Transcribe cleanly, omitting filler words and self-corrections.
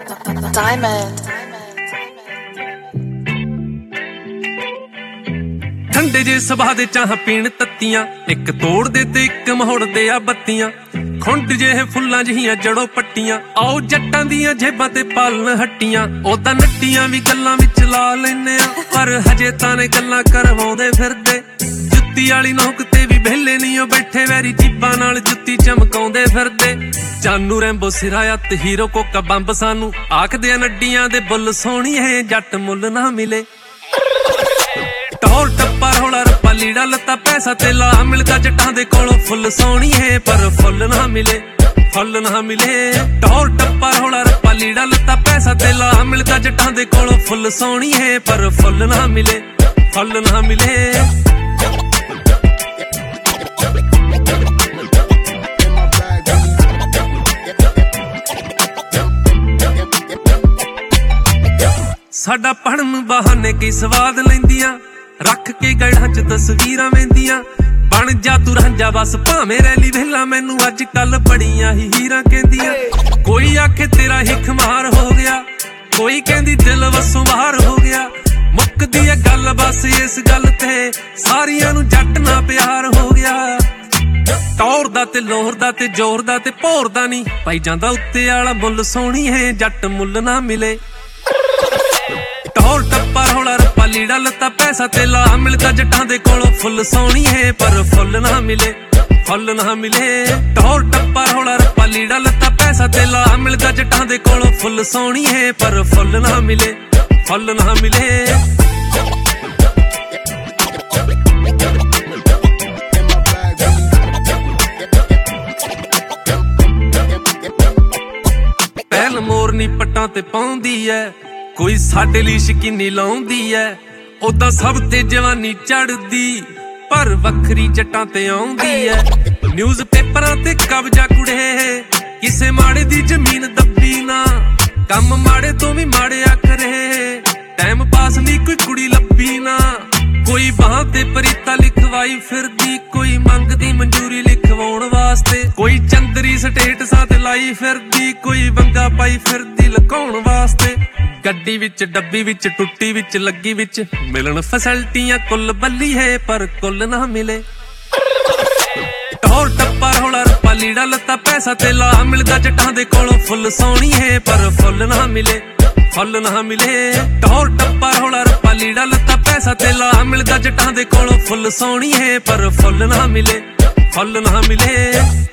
Diamond. ठंडे जे सुभा दे चाह पीण तत्तियां, एक तोड़ दे ते एक मोड़ दे आ बत्तियां। खुंड जे फुल्लां जिहियां जड़ो पट्टियां, आओ जट्टां दियां जेबां ते पालन हट्टियां। ओदां नट्टियां भी गल्लां विच ला लैने आ, पर हजे ताने गल्लां करवाउंदे फिरदे। जुत्ती वाली नोक ते भी बेले नहीं बैठे, वैरी जीबां नाल जुत्ती चमकाउंदे फिरदे। जानू रैंबो सिरायत हीरो कोका बंब सानू आखदे नड्डियां दे बुੱਲ सोहणीए, जट मुੱਲ ना मिले। टौर टप्पा रौला रप्पा लीड़ा लत्ता पैसा तेला मिलदा जट्टां दे कोलों फुੱਲ सोहणीए, पर फुੱਲ ना मिले, फुੱਲ ना मिले। टौर टप्पा रौला रप्पा लीड़ा लत्ता पैसा तेला मिलदा जट्टां दे कोलों फुੱਲ सोहणीए, पर फुੱਲ ना मिले, फुੱਲ ना मिले। साडा पढ़न बहाने कई स्वाद लैंदियां, रख के गढ़ां च तस्वीरां वेंदियां। बन जा तू रांझा बस भावें रैली वेला, मैनू अज कल बड़ियां ही हीरां कहंदियां। कोई आखे तेरा हिख मार हो गया, कोई कहंदी दिल वसों बाहर हो गया। मुकदी है गल बस इस गल ते, सारियां नू जट ना प्यार हो गया। टौर दा ते लोहर दा ते जोर दा ते भौर दा नी पाई जांदा उत्ते आला मुੱਲ सोहणीए, जट मुੱਲ ना मिले। टौर टप्पा रौला रप्पा लीड़ा लत्ता पैसा तेला मिलदा जट्टां दे कोलों फुੱਲ सोहणीए, पर फुੱਲ ना मिले, फुੱਲ ना मिले। टौर टप्पा रौला रप्पा लीड़ा लत्ता पैसा तेला मिलदा जट्टां दे कोलों फुੱਲ सोहणीए, पर फुੱਲ ना मिले, फुੱਲ ना मिले। पहल मोरनी पट्टां ते पाउंदी ऐ, कोई साडे लई शकीनी लाउंदी ऐ। ओदां सब ते जवानी चढ़दी, पर वखरी जट्टां ते आउंदी ऐ। न्यूज़ पेपरां ते कब्जा कुड़े, किसे माड़े दी जमीन दब्बी ना। कम माड़े तो भी माड़े आखरे, टाइम पास ली कोई कुड़ी लब्बी ना। कोई बाहां ते परीता लिखवाई फिरदी, कोई मंगदी मंजूरी लिखवाउण वास्ते। कोई चंदरी स्टेटसां ते लाई फिरदी, कोई वंगा पाई फिरदी लकाउण वास्ते। गड्डी विच डब्बी विच टुट्टी विच लगी विच मिलन फैसिलिटियां कुल बल्ली है, पर कुल ना मिले। टौर टप्पा रौला रप्पा लीड़ा लत्ता पैसा तेला मिलदा जट्टां दे कोलों फुੱਲ सोहणीए, पर फुੱਲ ना मिले, फुੱਲ ना मिले। टौर टप्पा रौला रप्पा लीड़ा लत्ता पैसा तेला मिलदा जट्टां दे कोलों फुੱਲ सोहणीए, पर फुੱਲ ना मिले, फुੱਲ ना मिले।